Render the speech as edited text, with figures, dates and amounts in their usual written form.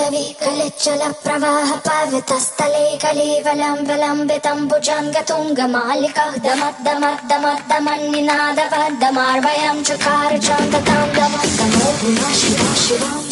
कलिचल प्रवाह पावितस्थले कलेवलं विलम्बितं भुजङ्गतुङ्गमालिकः दमद्दमद्दमद्दमन्निनादवद्दमार्वयं चकार चान्दतां दमद्दमो शिवा शिवा शिवा